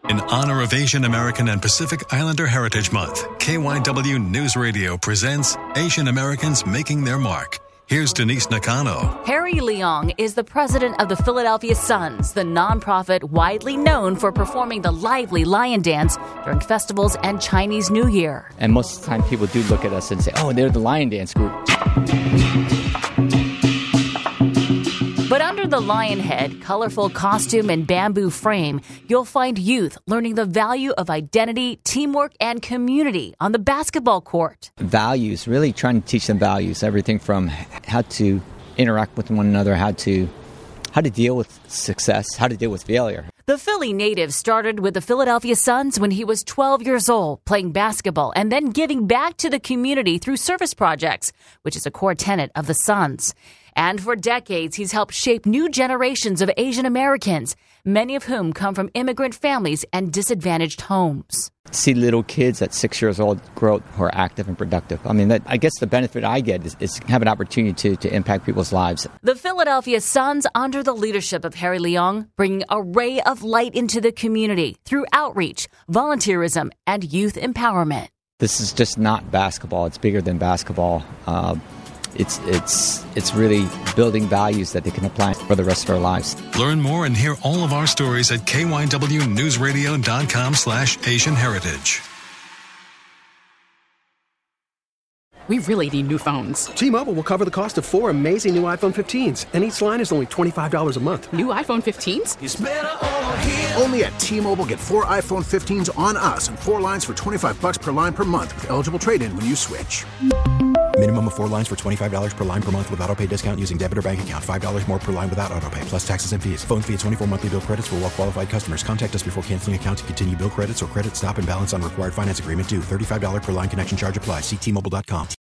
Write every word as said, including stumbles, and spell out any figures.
In honor of Asian American and Pacific Islander Heritage Month, K Y W News Radio presents Asian Americans Making Their Mark. Here's Denise Nakano. Harry Leong is the president of the Philadelphia Suns, the nonprofit widely known for performing the lively lion dance during festivals and Chinese New Year. And most of the time people do look at us and say, oh, they're the lion dance group. But under the lion head, colorful costume, and bamboo frame, you'll find youth learning the value of identity, teamwork, and community on the basketball court. Values, really trying to teach them values, everything from how to interact with one another, how to how to deal with success, how to deal with failure. The Philly native started with the Philadelphia Suns when he was twelve years old, playing basketball and then giving back to the community through service projects, which is a core tenet of the Suns. And for decades, he's helped shape new generations of Asian Americans, many of whom come from immigrant families and disadvantaged homes. See little kids at six years old grow up who are active and productive. I mean, that, I guess the benefit I get is, is have an opportunity to, to impact people's lives. The Philadelphia Suns, under the leadership of Harry Leong, bringing a ray of light into the community through outreach, volunteerism, and youth empowerment. This is just not basketball. It's bigger than basketball. Uh, It's it's it's really building values that they can apply for the rest of their lives. Learn more and hear all of our stories at K Y W newsradio dot com slash Asian Heritage. We really need new phones. T-Mobile will cover the cost of four amazing new iPhone fifteens, and each line is only twenty-five dollars a month. New iPhone fifteens? It's better over here. Only at T-Mobile, get four iPhone fifteens on us and four lines for twenty-five dollars per line per month with eligible trade-in when you switch. Minimum of four lines for twenty-five dollars per line per month with autopay discount using debit or bank account. five dollars more per line without autopay, plus taxes and fees. Phone fee at twenty-four monthly bill credits for well-qualified customers. Contact us before canceling account to continue bill credits or credit stop and balance on required finance agreement due. thirty-five dollars per line connection charge applies. See T Mobile dot com.